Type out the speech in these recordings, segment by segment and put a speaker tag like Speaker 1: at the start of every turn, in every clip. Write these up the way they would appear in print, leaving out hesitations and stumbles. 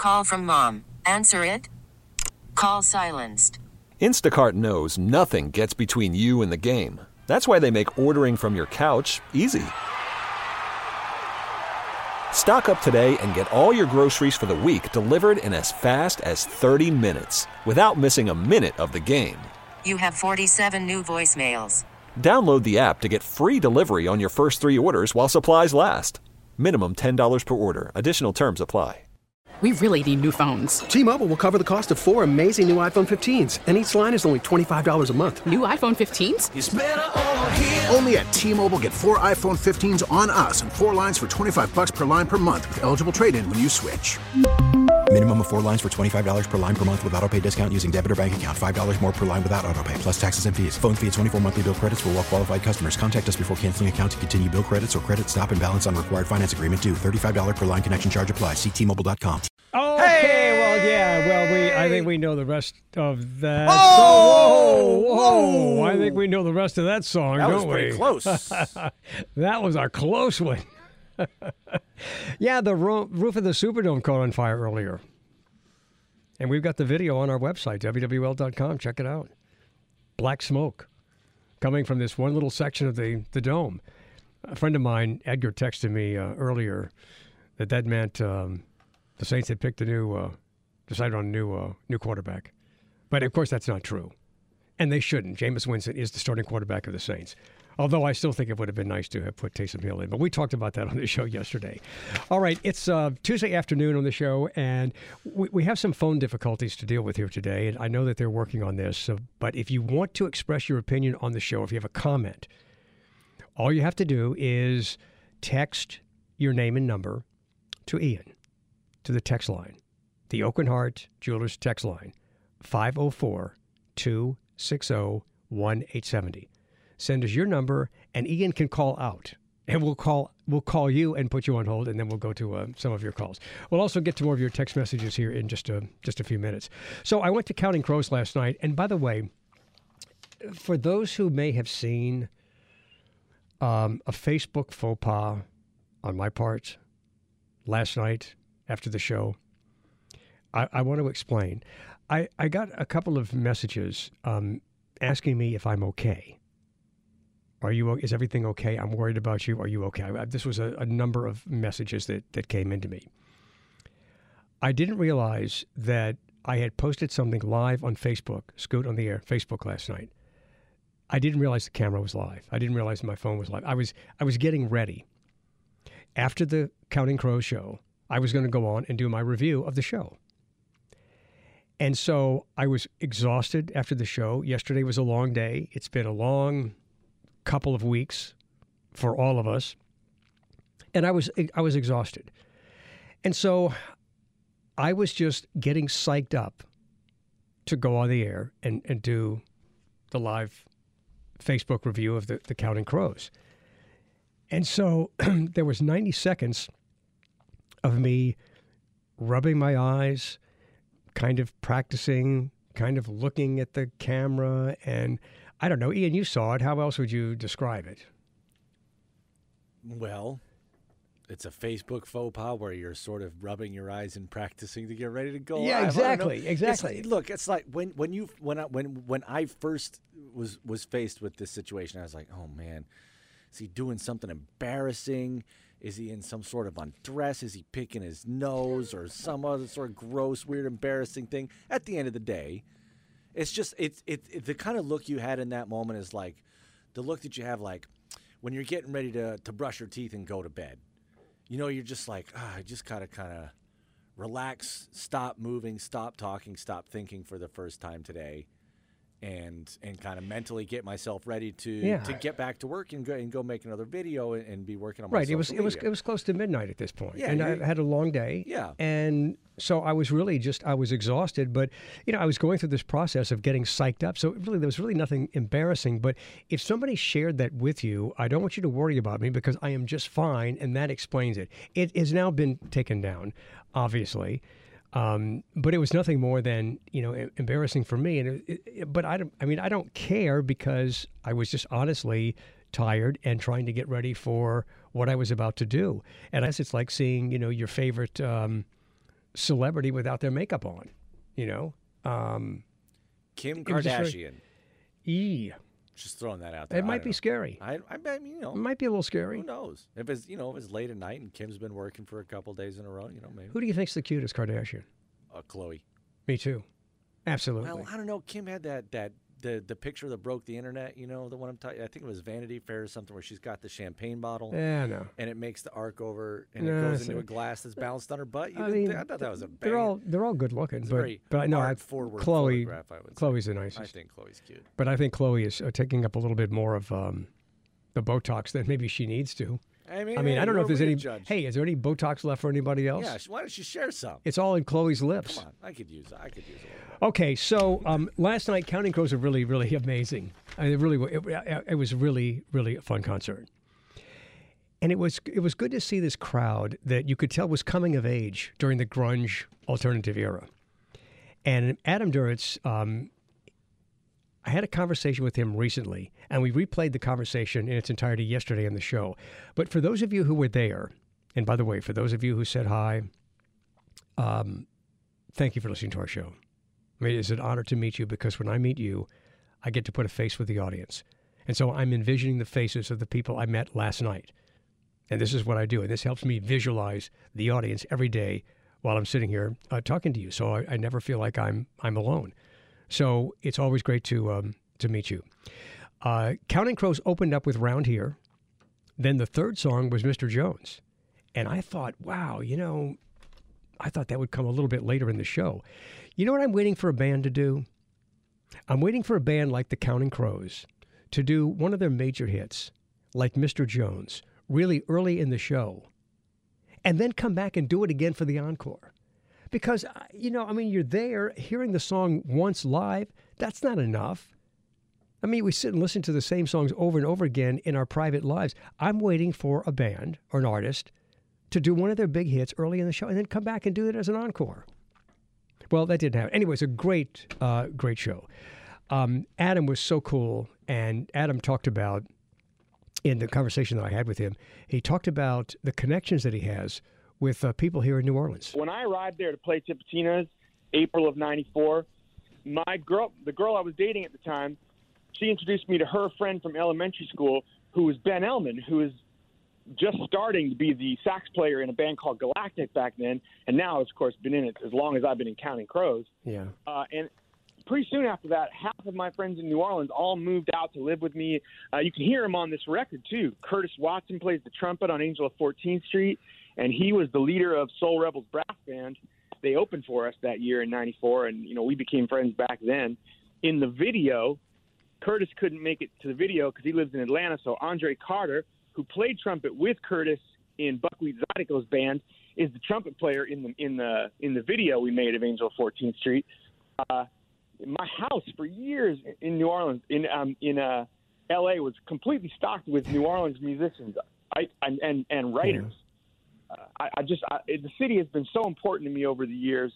Speaker 1: Call from mom. Answer it. Call silenced.
Speaker 2: Instacart knows nothing gets between you and the game. That's why they make ordering from your couch easy. Stock up today and get all your groceries for the week delivered in as fast as 30 minutes without missing a minute of the game.
Speaker 1: You have 47 new voicemails.
Speaker 2: Download the app to get free delivery on your first 3 orders while supplies last. Minimum $10 per order. Additional terms apply.
Speaker 3: We really need new phones.
Speaker 4: T-Mobile will cover the cost of 4 amazing new iPhone 15s, and each line is only $25 a month.
Speaker 3: New iPhone 15s?
Speaker 5: It's better over here. Only at T-Mobile, get 4 iPhone 15s on us and 4 lines for $25 per line per month with eligible trade-in when you switch.
Speaker 6: Minimum of 4 lines for $25 per line per month with autopay discount using debit or bank account. $5 more per line without autopay, plus taxes and fees. Phone fee at 24 monthly bill credits for well-qualified customers. Contact us before canceling account to continue bill credits or credit stop and balance on required finance agreement due. $35 per line connection charge applies. See T-Mobile.com.
Speaker 7: Okay, I think we know the rest of that.
Speaker 8: Whoa!
Speaker 7: I think we know the rest of that song, don't we?
Speaker 8: That was pretty close.
Speaker 7: That was a close one. Yeah, the roof of the Superdome caught on fire earlier. And we've got the video on our website, WWL.com. Check it out. Black smoke coming from this one little section of the dome. A friend of mine, Edgar, texted me earlier that meant the Saints had picked decided on a new quarterback. But, of course, that's not true. And they shouldn't. Jameis Winston is the starting quarterback of the Saints. Although I still think it would have been nice to have put Taysom Hill in. But we talked about that on the show yesterday. All right, it's Tuesday afternoon on the show, and we have some phone difficulties to deal with here today. And I know that they're working on this. But if you want to express your opinion on the show, if you have a comment, all you have to do is text your name and number to Ian, to the text line. The Oak and Hart Jewelers text line, 504-260-1870. Send us your number, and Ian can call out. And we'll call you and put you on hold, and then we'll go to some of your calls. We'll also get to more of your text messages here in just a few minutes. So I went to Counting Crows last night, and by the way, for those who may have seen a Facebook faux pas on my part last night after the show, I want to explain. I got a couple of messages asking me if I'm okay. Is everything okay? I'm worried about you. Are you okay? This was a number of messages that came into me. I didn't realize that I had posted something live on Facebook, Scoot on the Air, Facebook last night. I didn't realize the camera was live. I didn't realize my phone was live. I was getting ready. After the Counting Crows show, I was going to go on and do my review of the show. And so I was exhausted after the show. Yesterday was a long day. It's been a long couple of weeks for all of us. And I was exhausted. And so I was just getting psyched up to go on the air and do the live Facebook review of the Counting Crows. And so there was 90 seconds of me rubbing my eyes, kind of practicing, kind of looking at the camera. And I don't know, Ian, you saw it. How else would you describe it?
Speaker 8: Well, it's a Facebook faux pas where you're sort of rubbing your eyes and practicing to get ready to go.
Speaker 7: Yeah, exactly.
Speaker 8: Look, it's like when I first was faced with this situation, I was like, oh man, is he doing something embarrassing? Is he in some sort of undress? Is he picking his nose or some other sort of gross, weird, embarrassing thing? At the end of the day, it's just it's the kind of look you had in that moment is like the look that you have like when you're getting ready to brush your teeth and go to bed. You know, you're just like, I just gotta kind of relax, stop moving, stop talking, stop thinking for the first time today, and kind of mentally get myself ready to get back to work and go make another video and be working on my social media.
Speaker 7: It was close to midnight at this point.
Speaker 8: Yeah,
Speaker 7: and I had a long day.
Speaker 8: Yeah.
Speaker 7: And so I was really I was exhausted, but I was going through this process of getting psyched up. So really there was really nothing embarrassing, but if somebody shared that with you, I don't want you to worry about me because I am just fine, and that explains it. It has now been taken down, obviously. But it was nothing more than, embarrassing for me. But I don't care because I was just honestly tired and trying to get ready for what I was about to do. And I guess it's like seeing, your favorite celebrity without their makeup on, you know.
Speaker 8: Kim
Speaker 7: it was just
Speaker 8: Kardashian. Just throwing that out there.
Speaker 7: It might be scary.
Speaker 8: I bet,
Speaker 7: It might be a little scary.
Speaker 8: Who knows? If it's late at night and Kim's been working for a couple days in a row, maybe.
Speaker 7: Who do you think's the cutest Kardashian?
Speaker 8: Khloe.
Speaker 7: Me too. Absolutely.
Speaker 8: Well, I don't know. Kim had the picture that broke the internet. The one I'm talking. I think it was Vanity Fair or something where she's got the champagne bottle.
Speaker 7: Yeah, no.
Speaker 8: And it makes the arc over, and it goes into a glass that's balanced on her butt. I thought that was a bang.
Speaker 7: They're all good looking, but I know
Speaker 8: art-forward photograph, I would say.
Speaker 7: Chloe's the nicest.
Speaker 8: I think Khloe's cute.
Speaker 7: But I think Khloe is taking up a little bit more of the Botox than maybe she needs to.
Speaker 8: I mean,
Speaker 7: I don't know if there's any.
Speaker 8: Judge.
Speaker 7: Hey, is there any Botox left for anybody else?
Speaker 8: Yeah, why don't you share some?
Speaker 7: It's all in Chloe's lips.
Speaker 8: Come on, I could use a little bit.
Speaker 7: Okay, so last night, Counting Crows were really, really amazing. It was really, really a fun concert, and it was good to see this crowd that you could tell was coming of age during the grunge alternative era. And Adam Duritz, I had a conversation with him recently, and we replayed the conversation in its entirety yesterday on the show. But for those of you who were there, and by the way, for those of you who said hi, thank you for listening to our show. I mean, it's an honor to meet you because when I meet you, I get to put a face with the audience. And so I'm envisioning the faces of the people I met last night. And this is what I do. And this helps me visualize the audience every day while I'm sitting here talking to you. So I never feel like I'm alone. So it's always great to meet you. Counting Crows opened up with Round Here. Then the third song was Mr. Jones. And I thought, wow, I thought that would come a little bit later in the show. You know what I'm waiting for a band to do? I'm waiting for a band like the Counting Crows to do one of their major hits, like Mr. Jones, really early in the show, and then come back and do it again for the encore. Because, you're there hearing the song once live. That's not enough. I mean, we sit and listen to the same songs over and over again in our private lives. I'm waiting for a band or an artist to do one of their big hits early in the show and then come back and do it as an encore. Well, that didn't happen. Anyway, it's a great show. Adam was so cool, and Adam talked about, in the conversation that I had with him, he talked about the connections that he has with people here in New Orleans.
Speaker 9: When I arrived there to play Tipitina's, April of '94, the girl I was dating at the time, she introduced me to her friend from elementary school, who was Ben Ellman, who is just starting to be the sax player in a band called Galactic back then, and now, of course, been in it as long as I've been in Counting Crows.
Speaker 7: Yeah.
Speaker 9: And pretty soon after that, half of my friends in New Orleans all moved out to live with me. You can hear him on this record, too. Curtis Watson plays the trumpet on Angel of 14th Street, and he was the leader of Soul Rebels Brass Band. They opened for us that year in '94, and, we became friends back then. In the video, Curtis couldn't make it to the video because he lives in Atlanta, so Andre Carter, who played trumpet with Curtis in Buckwheat Zydeco's band, is the trumpet player in the video we made of Angel of 14th Street. My house for years in New Orleans, in L.A., was completely stocked with New Orleans musicians and writers. The city has been so important to me over the years.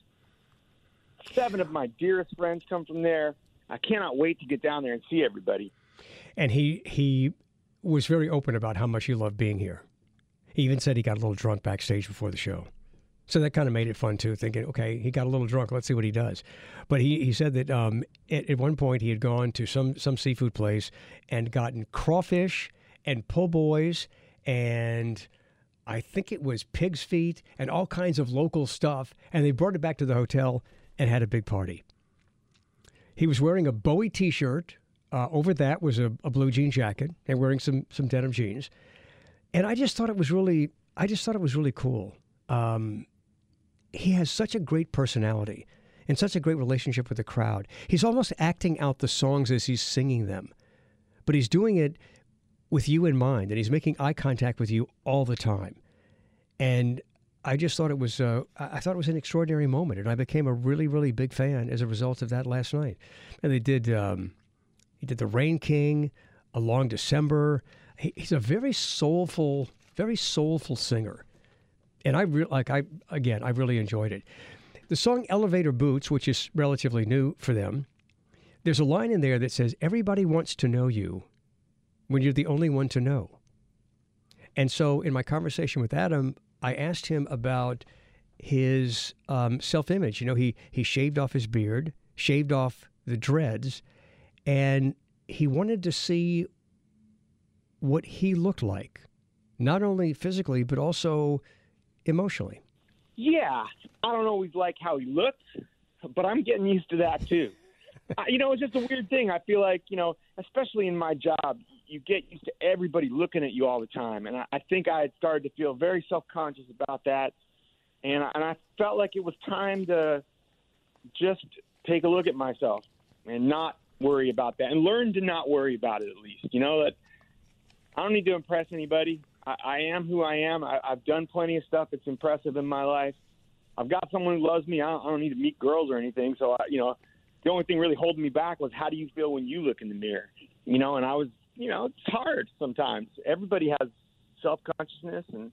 Speaker 9: 7 of my dearest friends come from there. I cannot wait to get down there and see everybody.
Speaker 7: And he was very open about how much he loved being here. He even said he got a little drunk backstage before the show. So that kind of made it fun, too, thinking, okay, he got a little drunk. Let's see what he does. But he said that at one point he had gone to some seafood place and gotten crawfish and po' boys and I think it was pig's feet and all kinds of local stuff. And they brought it back to the hotel and had a big party. He was wearing a Bowie T-shirt. Over that was a blue jean jacket and wearing some denim jeans. And I just thought it was really cool. He has such a great personality and such a great relationship with the crowd. He's almost acting out the songs as he's singing them, but he's doing it with you in mind, and he's making eye contact with you all the time. And I just thought it was an extraordinary moment, and I became a really, really big fan as a result of that last night. And they did, he did the Rain King, A Long December. He's a very soulful singer. And I really enjoyed it. The song Elevator Boots, which is relatively new for them, there's a line in there that says, everybody wants to know you when you're the only one to know. And so in my conversation with Adam, I asked him about his self-image. He shaved off his beard, shaved off the dreads, and he wanted to see what he looked like, not only physically, but also emotionally.
Speaker 9: Yeah, I don't always like how he looked, but I'm getting used to that too. It's just a weird thing. I feel like, especially in my job, you get used to everybody looking at you all the time. And I think I had started to feel very self-conscious about that. And I felt like it was time to just take a look at myself and not worry about that and learn to not worry about it at least. That I don't need to impress anybody. I am who I am. I've done plenty of stuff that's impressive in my life. I've got someone who loves me. I don't need to meet girls or anything. So, the only thing really holding me back was how do you feel when you look in the mirror? And I was, it's hard sometimes. Everybody has self-consciousness. And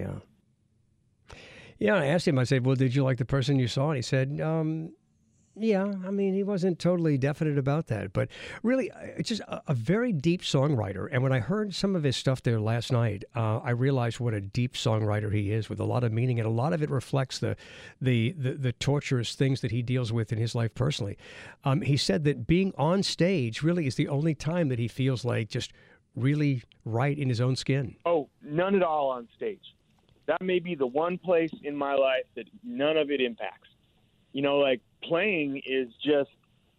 Speaker 7: Yeah, I asked him, I said, well, did you like the person you saw? And he said, yeah, he wasn't totally definite about that. But really, it's just a very deep songwriter. And when I heard some of his stuff there last night, I realized what a deep songwriter he is with a lot of meaning. And a lot of it reflects the torturous things that he deals with in his life personally. He said that being on stage really is the only time that he feels like just really right in his own skin.
Speaker 9: Oh, none at all on stage. That may be the one place in my life that none of it impacts. Like playing is just,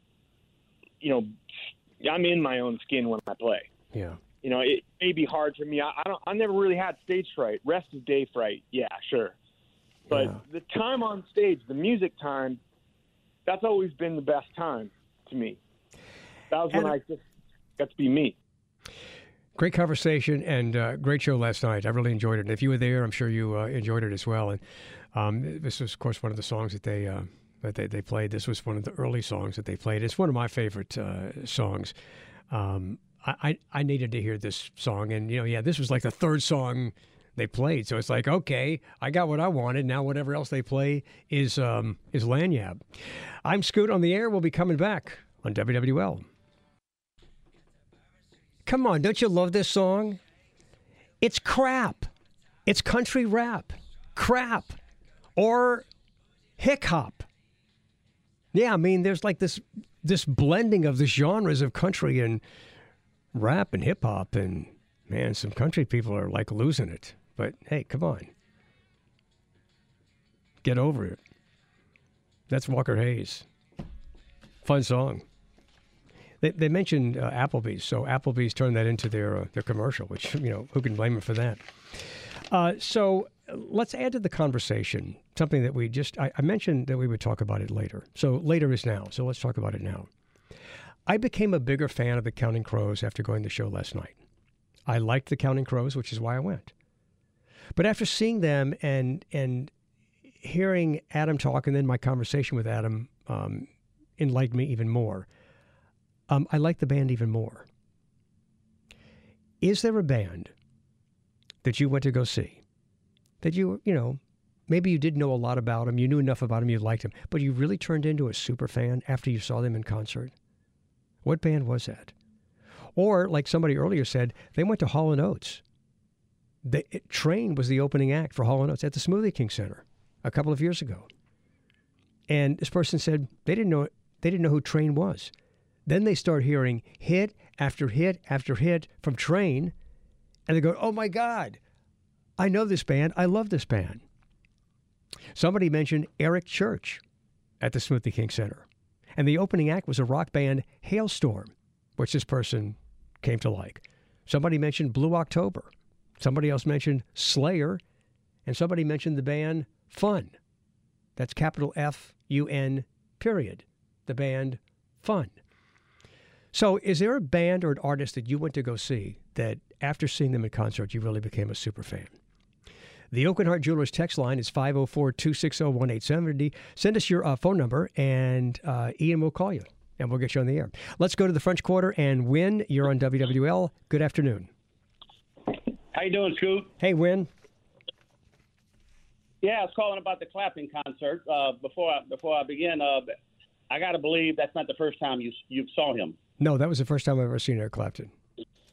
Speaker 9: I'm in my own skin when I play.
Speaker 7: Yeah.
Speaker 9: It may be hard for me. I never really had stage fright. Rest of day fright. Yeah, sure. But the time on stage, the music time, that's always been the best time to me. That was when I just got to be me.
Speaker 7: Great conversation and great show last night. I really enjoyed it. And if you were there, I'm sure you enjoyed it as well. And this was, of course, one of the songs that they played. This was one of the early songs that they played. It's one of my favorite songs. I needed to hear this song, and this was like the third song they played. So it's like, okay, I got what I wanted. Now whatever else they play is Lanyard. I'm Scoot on the air. We'll be coming back on WWL. Come on, don't you love this song? It's crap. It's country rap. Crap. Or hick hop. Yeah, there's like this blending of the genres of country and rap and hip hop, and man, some country people are like losing it. But hey, come on. Get over it. That's Walker Hayes. Fun song. They mentioned Applebee's, so Applebee's turned that into their commercial, which, who can blame them for that? So let's add to the conversation something that I mentioned that we would talk about it later. So later is now, so let's talk about it now. I became a bigger fan of the Counting Crows after going to the show last night. I liked the Counting Crows, which is why I went. But after seeing them and hearing Adam talk, and then my conversation with Adam enlightened me even more. I like the band even more. Is there a band that you went to go see that maybe you didn't know a lot about them, you knew enough about them, you liked them, but you really turned into a super fan after you saw them in concert? What band was that? Or, like somebody earlier said, they went to Hall & Oates. Train was the opening act for Hall & Oates at the Smoothie King Center a couple of years ago. And this person said they didn't know who Train was. Then they start hearing hit after hit after hit from Train, and they go, oh my God, I know this band. I love this band. Somebody mentioned Eric Church at the Smoothie King Center. And the opening act was a rock band, Hailstorm, which this person came to like. Somebody mentioned Blue October. Somebody else mentioned Slayer. And somebody mentioned the band Fun. That's capital F-U-N, period. The band Fun. So is there a band or an artist that you went to go see that after seeing them in concert, you really became a super fan? The Oak and Hart Jewelers text line is 504-260-1870. Send us your phone number, and Ian will call you, and we'll get you on the air. Let's go to the French Quarter, and Win, you're on WWL. Good afternoon.
Speaker 10: How you doing, Scoot?
Speaker 7: Hey, Win.
Speaker 10: Yeah, I was calling about the Clapton concert. Before I begin, I got to believe that's not the first time you saw him.
Speaker 7: No, that was the first time I've ever seen Eric Clapton.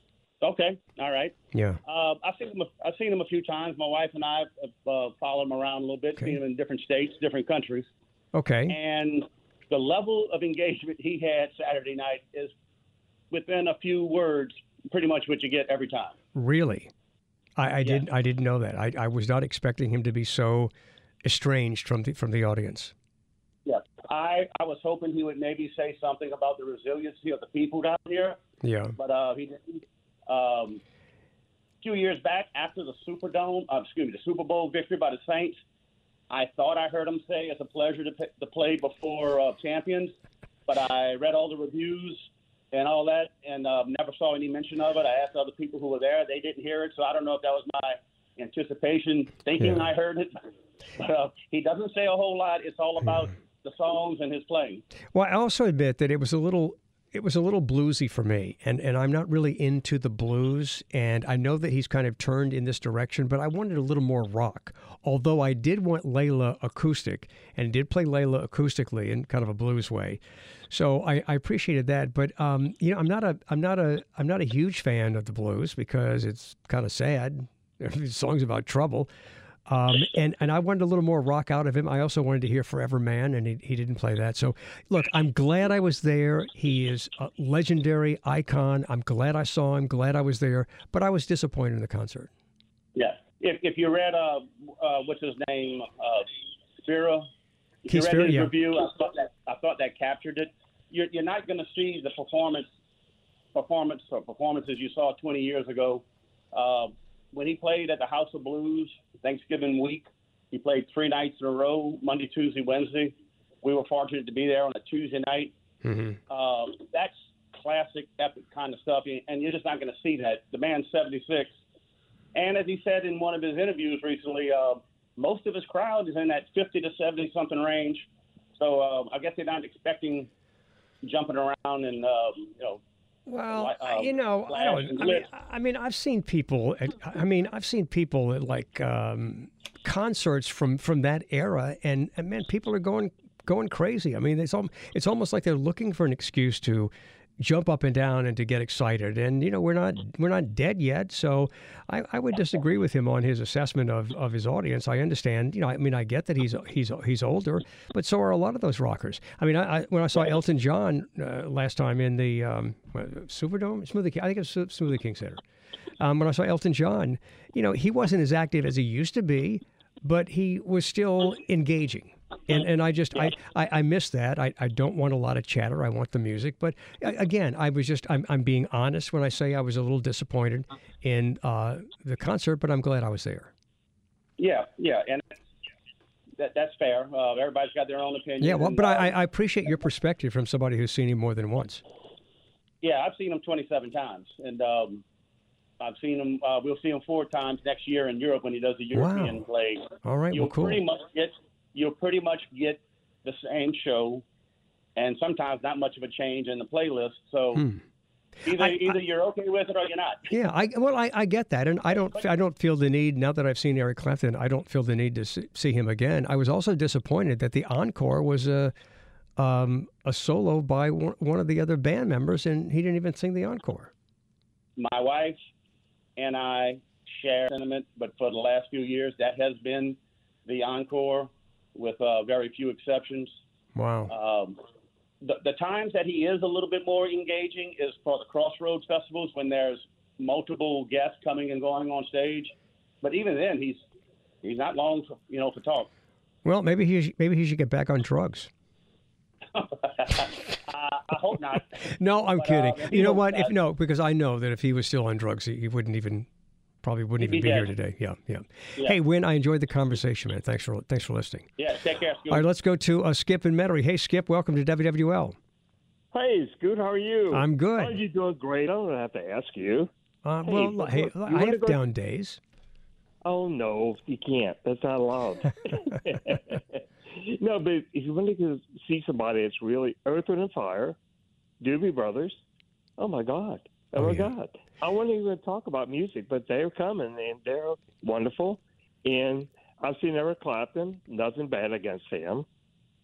Speaker 10: Okay, all right.
Speaker 7: Yeah.
Speaker 10: I've seen him a few times. My wife and I have followed him around a little bit, seen him in different states, different countries.
Speaker 7: Okay.
Speaker 10: And the level of engagement he had Saturday night is within a few words, pretty much what you get every time.
Speaker 7: Really? I didn't know that. I was not expecting him to be so estranged from the audience.
Speaker 10: Yeah, I was hoping he would maybe say something about the resiliency of the people down here.
Speaker 7: Yeah.
Speaker 10: But he didn't. A few years back, after the Super Bowl victory by the Saints, I thought I heard him say it's a pleasure to play before champions. But I read all the reviews and all that, and never saw any mention of it. I asked other people who were there; they didn't hear it. So I don't know if that was my anticipation, thinking I heard it. He doesn't say a whole lot. It's all about the songs and his playing.
Speaker 7: Well, I also admit that it was a little bluesy for me, and I'm not really into the blues, and I know that he's kind of turned in this direction, but I wanted a little more rock. Although I did want Layla acoustic, and did play Layla acoustically in kind of a blues way, so I appreciated that. But I'm not a huge fan of the blues because it's kind of sad. Songs about trouble. And I wanted a little more rock out of him. I also wanted to hear Forever Man, and he didn't play that. So, look, I'm glad I was there. He is a legendary icon. I'm glad I saw him, glad I was there, but I was disappointed in the concert.
Speaker 10: Yeah. If you read, what's his name, Spira, if you read his review, I thought that captured it. You're not going to see the performances you saw 20 years ago. When he played at the House of Blues Thanksgiving week, he played 3 nights in a row, Monday, Tuesday, Wednesday. We were fortunate to be there on a Tuesday night. Mm-hmm. That's classic, epic kind of stuff, and you're just not going to see that. The man's 76. And as he said in one of his interviews recently, most of his crowd is in that 50 to 70-something range. So I guess they're not expecting jumping around and,
Speaker 7: Well, I've seen people at like concerts from that era, and man, people are going crazy. I mean, it's almost like they're looking for an excuse to jump up and down and to get excited. And we're not dead yet, so I would disagree with him on his assessment of his audience. I understand. I get that he's older, but so are a lot of those rockers. I mean, when I saw Elton John last time in the Superdome, I think it was Smoothie King Center. When I saw Elton John, he wasn't as active as he used to be, but he was still engaging. And I miss that. I don't want a lot of chatter. I want the music. But again, I'm being honest when I say I was a little disappointed in the concert, but I'm glad I was there.
Speaker 10: Yeah, and that's fair. Everybody's got their own opinion.
Speaker 7: Yeah, well, but I appreciate your perspective from somebody who's seen him more than once.
Speaker 10: Yeah, I've seen him 27 times, and I've seen him. We'll see him 4 times next year in Europe when he does the European play.
Speaker 7: All right, cool.
Speaker 10: You'll pretty much get the same show, and sometimes not much of a change in the playlist. So either you're okay with it or you're not.
Speaker 7: Yeah, I get that, and I don't feel the need now that I've seen Eric Clapton. I don't feel the need to see him again. I was also disappointed that the encore was a solo by one of the other band members, and he didn't even sing the encore.
Speaker 10: My wife and I share sentiment, but for the last few years, that has been the encore, with very few exceptions.
Speaker 7: Wow.
Speaker 10: The times that he is a little bit more engaging is for the Crossroads festivals when there's multiple guests coming and going on stage. But even then, he's not long for talk.
Speaker 7: Well, maybe he should get back on drugs.
Speaker 10: I hope not.
Speaker 7: No, I'm kidding. You know what? Because I know that if he was still on drugs, he wouldn't even be here today. Yeah. Hey, Win, I enjoyed the conversation, man. Thanks for listening.
Speaker 10: Yeah, take care, Scoot.
Speaker 7: All right, let's go to Skip in Metairie. Hey, Skip, welcome to WWL.
Speaker 11: Hey, Scoot, how are you?
Speaker 7: I'm good.
Speaker 11: Oh, you're doing great. I don't have to ask you.
Speaker 7: I have down days.
Speaker 11: Oh, no, you can't. That's not allowed. No, but if you want to see somebody that's really Earth, Wind & Fire, Doobie Brothers, oh, my God. Oh, my God. I wouldn't even talk about music, but they're coming, and they're wonderful. And I've seen Eric Clapton. Nothing bad against him.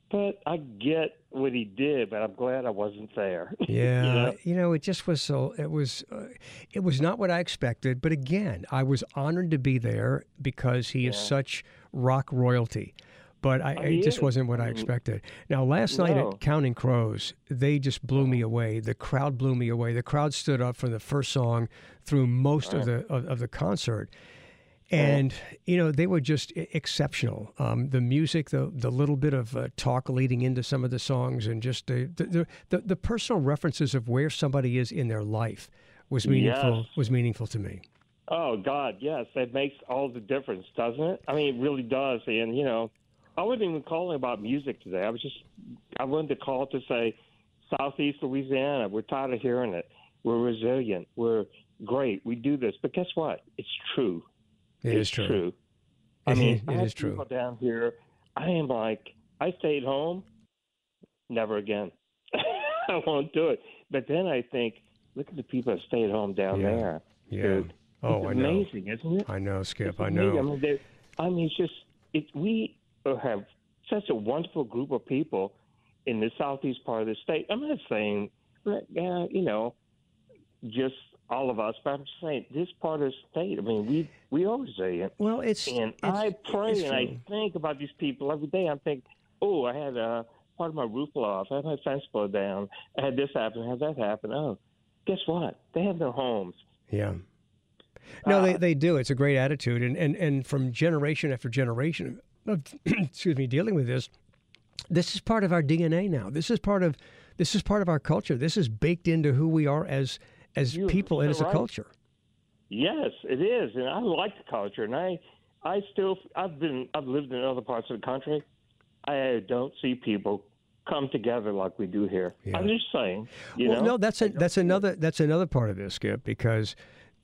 Speaker 11: But I get what he did, but I'm glad I wasn't there.
Speaker 7: Yeah, it just was so. It was not what I expected. But again, I was honored to be there because he is such rock royalty. But it just wasn't what I expected. Now, last night at Counting Crows, they just blew me away. The crowd blew me away. The crowd stood up from the first song through most of the concert. And, they were just exceptional. The music, the little bit of talk leading into some of the songs, and just the personal references of where somebody is in their life was meaningful to me.
Speaker 11: Oh, God, yes. That makes all the difference, doesn't it? I mean, it really does. And, I wasn't even calling about music today. I wanted to call to say, Southeast Louisiana, we're tired of hearing it. We're resilient. We're great. We do this. But guess what? It's true.
Speaker 7: It is true.
Speaker 11: I mean,
Speaker 7: it is true.
Speaker 11: People down here, I am like, I stayed home, never again. I won't do it. But then I think, look at the people that stayed home down there.
Speaker 7: Yeah.
Speaker 11: Dude.
Speaker 7: Oh,
Speaker 11: it's amazing, isn't it?
Speaker 7: I know, Skip.
Speaker 11: It's
Speaker 7: I know.
Speaker 11: It's just we have such a wonderful group of people in the southeast part of the state. I'm not saying, just all of us, but I'm just saying this part of the state. I mean, we are resilient.
Speaker 7: Well,
Speaker 11: I pray and I think about these people every day. I'm thinking, oh, I had part of my roof blow off. I had my fence blow down. I had this happen. I had that happen. Oh, guess what? They have their homes.
Speaker 7: Yeah. No, they do. It's a great attitude, and from generation after generation of dealing with this is part of our DNA now. This is part of our culture. This is baked into who we are as people and as a culture.
Speaker 11: Yes, it is, and I like the culture, and I've lived in other parts of the country. I don't see people come together like we do here. Yeah. I'm just saying.
Speaker 7: No, that's another part of this, Skip, because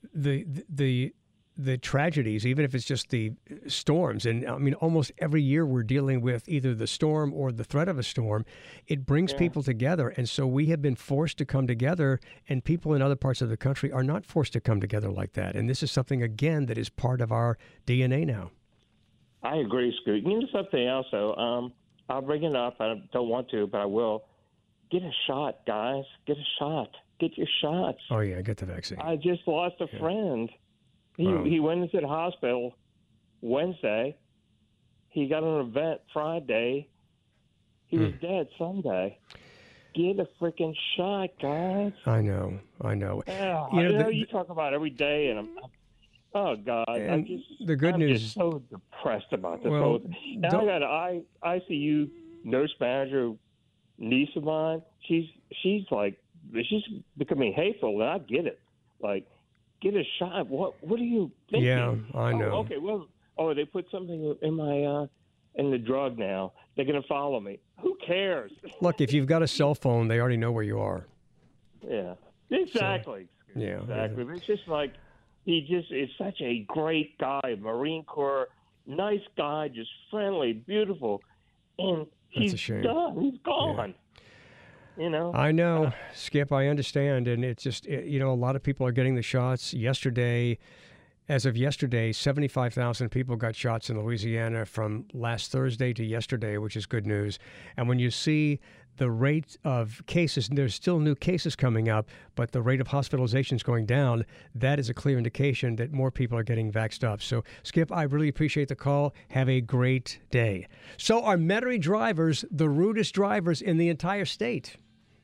Speaker 7: the tragedies, even if it's just the storms, and I mean, almost every year we're dealing with either the storm or the threat of a storm, it brings people together. And so we have been forced to come together, and people in other parts of the country are not forced to come together like that. And this is something, again, that is part of our DNA now.
Speaker 11: I agree, Scoot. You know something else, though? I'll bring it up. I don't want to, but I will. Get a shot, guys. Get a shot. Get your shots.
Speaker 7: Oh, yeah, get the vaccine.
Speaker 11: I just lost a friend. He went into the hospital Wednesday. He got an event Friday. He was dead Sunday. Get a freaking shot, guys.
Speaker 7: I know.
Speaker 11: You talk about every day, and oh, God. I'm just so depressed about this whole thing. Now I got an ICU nurse manager, niece of mine. She's becoming hateful, and I get it. Like, get a shot. What are you thinking?
Speaker 7: Yeah, I know.
Speaker 11: Oh, okay, well, they put something in my in the drug now. They're going to follow me. Who cares?
Speaker 7: Look, if you've got a cell phone, they already know where you are.
Speaker 11: Yeah, exactly.
Speaker 7: So,
Speaker 11: exactly. It's just like he just is such a great guy, Marine Corps, nice guy, just friendly, beautiful, and he's done. He's gone. Yeah.
Speaker 7: I know, Skip, I understand. And it's just, a lot of people are getting the shots. As of yesterday, 75,000 people got shots in Louisiana from last Thursday to yesterday, which is good news. And when you see the rate of cases, there's still new cases coming up, but the rate of hospitalizations going down, that is a clear indication that more people are getting vaxxed up. So, Skip, I really appreciate the call. Have a great day. So are Metairie drivers the rudest drivers in the entire state?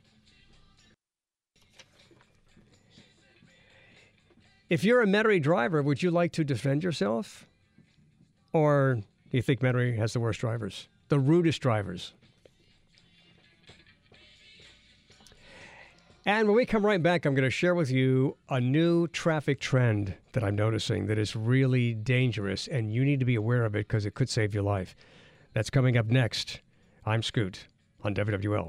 Speaker 7: If you're a Metairie driver, would you like to defend yourself? Or do you think Metairie has the worst drivers? The rudest drivers? And when we come right back, I'm going to share with you a new traffic trend that I'm noticing that is really dangerous, and you need to be aware of it because it could save your life. That's coming up next. I'm Scoot on WWL.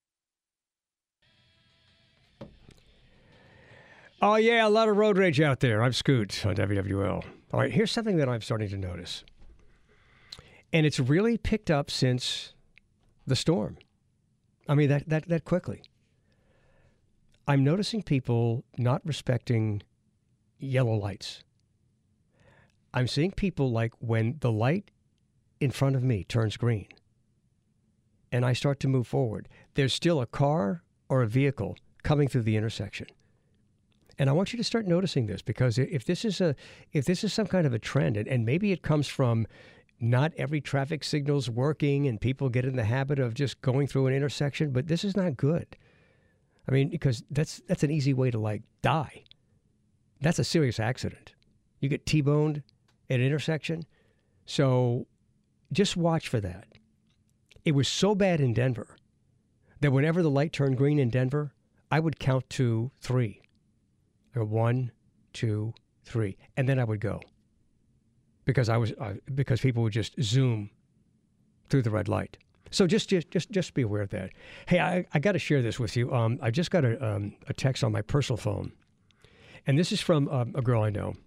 Speaker 7: Oh, yeah, a lot of road rage out there. I'm Scoot on WWL. All right, here's something that I'm starting to notice. And it's really picked up since the storm. I mean, that quickly. I'm noticing people not respecting yellow lights. I'm seeing people like when the light in front of me turns green, and I start to move forward, there's still a car or a vehicle coming through the intersection. And I want you to start noticing this, because if this is some kind of a trend, and maybe it comes from not every traffic signal's working and people get in the habit of just going through an intersection, but this is not good. I mean, because that's an easy way to like die. That's a serious accident. You get T-boned at an intersection. So just watch for that. It was so bad in Denver that whenever the light turned green in Denver, I would count to 3. I go 1, 2, 3, and then I would go, because because people would just zoom through the red light. So just be aware of that. Hey, I got to share this with you. I just got a text on my personal phone, and this is from a girl I know,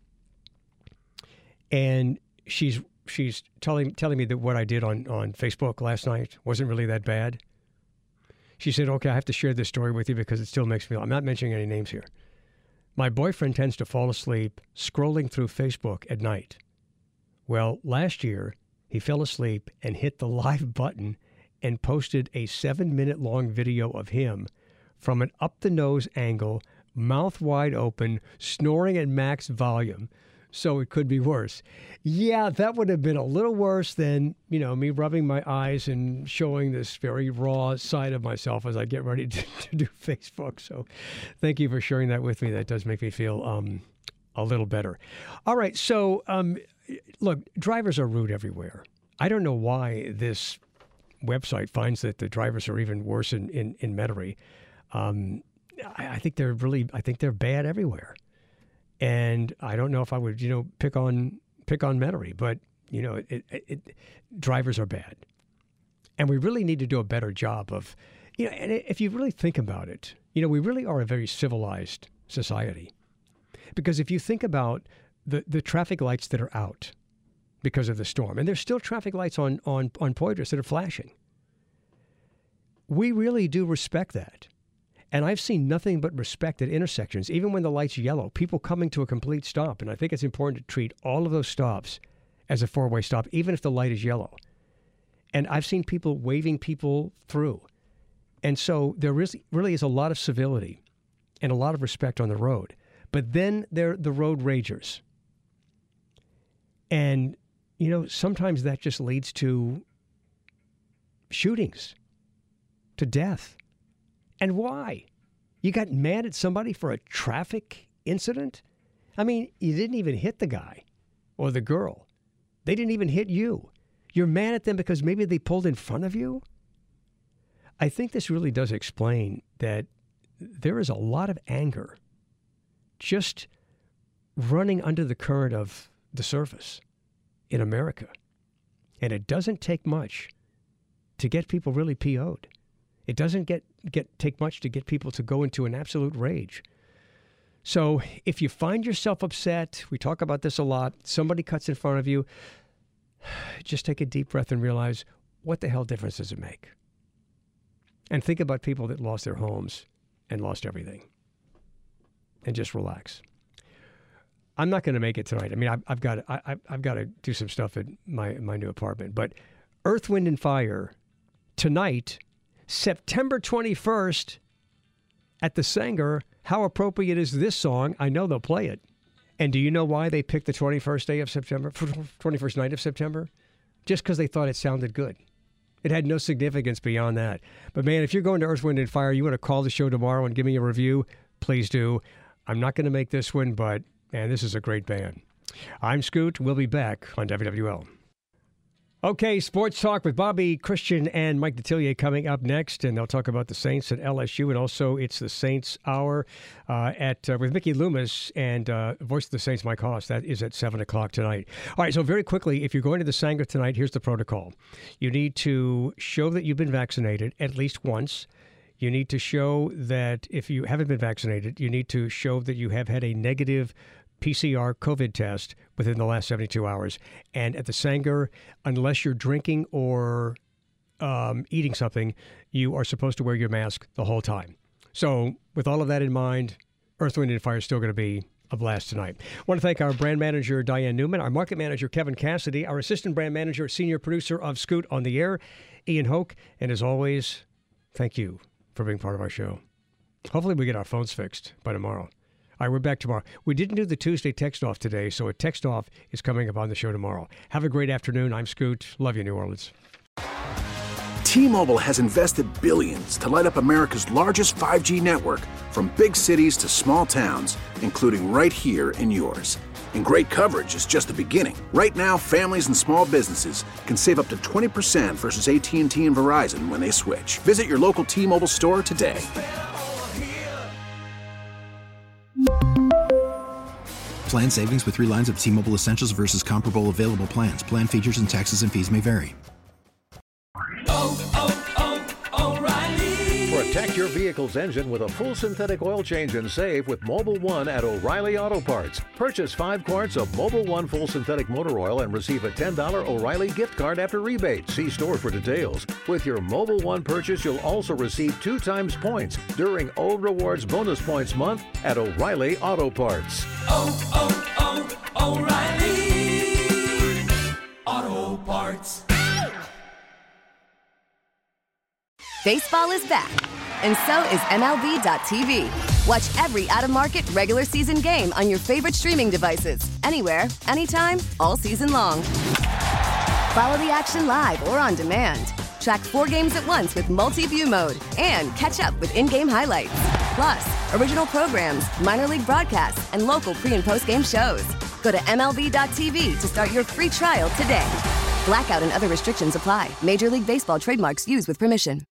Speaker 7: and she's telling me that what I did on Facebook last night wasn't really that bad. She said, "Okay, I have to share this story with you because it still makes me." I'm not mentioning any names here. My boyfriend tends to fall asleep scrolling through Facebook at night. Well, last year, he fell asleep and hit the live button and posted a 7-minute-long video of him from an up-the-nose angle, mouth wide open, snoring at max volume. So it could be worse. Yeah, that would have been a little worse than, me rubbing my eyes and showing this very raw side of myself as I get ready to do Facebook. So thank you for sharing that with me. That does make me feel a little better. All right, so look, drivers are rude everywhere. I don't know why this website finds that the drivers are even worse in Metairie. I think they're bad everywhere. And I don't know if I would, pick on Metairie, but drivers are bad, and we really need to do a better job of, And if you really think about it, we really are a very civilized society, because if you think about the traffic lights that are out because of the storm, and there's still traffic lights on Poydras that are flashing, we really do respect that. And I've seen nothing but respect at intersections, even when the light's yellow, people coming to a complete stop. And I think it's important to treat all of those stops as a 4-way stop, even if the light is yellow. And I've seen people waving people through. And so there really is a lot of civility and a lot of respect on the road. But then there are the road ragers. And, sometimes that just leads to shootings, to death. And why? You got mad at somebody for a traffic incident? I mean, you didn't even hit the guy or the girl. They didn't even hit you. You're mad at them because maybe they pulled in front of you? I think this really does explain that there is a lot of anger just running under the current of the surface in America. And it doesn't take much to get people really PO'd. It doesn't take much to get people to go into an absolute rage. So if you find yourself upset, we talk about this a lot, somebody cuts in front of you, just take a deep breath and realize, what the hell difference does it make? And think about people that lost their homes and lost everything. And just relax. I'm not going to make it tonight. I mean, I've got to do some stuff at my new apartment. But Earth, Wind, and Fire tonight, September 21st at the Sanger. How appropriate is this song? I know they'll play it. And do you know why they picked the 21st day of September, 21st night of September? Just because they thought it sounded good. It had no significance beyond that. But man, if you're going to Earth, Wind, and Fire, you want to call the show tomorrow and give me a review, please do. I'm not going to make this one, but man, this is a great band. I'm Scoot. We'll be back on WWL. Okay, Sports Talk with Bobby Christian and Mike Detillier coming up next, and they'll talk about the Saints at LSU, and also it's the Saints Hour with Mickey Loomis and Voice of the Saints, Mike Haas. That is at 7 o'clock tonight. All right, so very quickly, if you're going to the Sanger tonight, here's the protocol. You need to show that you've been vaccinated at least once. You need to show that if you haven't been vaccinated, you need to show that you have had a negative PCR COVID test within the last 72 hours. And at the Sanger, unless you're drinking or eating something, you are supposed to wear your mask the whole time. So with all of that in mind, Earth, Wind, and Fire is still going to be a blast tonight. I want to thank our brand manager, Diane Newman, our market manager, Kevin Cassidy, our assistant brand manager, senior producer of Scoot on the Air, Ian Hoke, and as always, thank you for being part of our show. Hopefully we get our phones fixed by tomorrow. All right, we're back tomorrow. We didn't do the Tuesday text off today, so a text off is coming up on the show tomorrow. Have a great afternoon. I'm Scoot. Love you, New Orleans.
Speaker 5: T-Mobile has invested billions to light up America's largest 5G network, from big cities to small towns, including right here in yours. And great coverage is just the beginning. Right now, families and small businesses can save up to 20% versus AT&T and Verizon when they switch. Visit your local T-Mobile store today.
Speaker 6: Plan savings with 3 lines of T-Mobile Essentials versus comparable available plans. Plan features and taxes and fees may vary.
Speaker 12: Protect your vehicle's engine with a full synthetic oil change and save with Mobil 1 at O'Reilly Auto Parts. Purchase 5 quarts of Mobil 1 full synthetic motor oil and receive a $10 O'Reilly gift card after rebate. See store for details. With your Mobil 1 purchase, you'll also receive 2 times points during O Rewards Bonus Points Month at O'Reilly Auto Parts.
Speaker 13: O'Reilly Auto Parts.
Speaker 14: Baseball is back, and so is MLB.tv. Watch every out-of-market regular season game on your favorite streaming devices, anywhere, anytime, all season long. Follow the action live or on demand. Track 4 games at once with multi-view mode and catch up with in-game highlights. Plus, original programs, minor league broadcasts, and local pre- and post-game shows. Go to MLB.tv to start your free trial today. Blackout and other restrictions apply. Major League Baseball trademarks used with permission.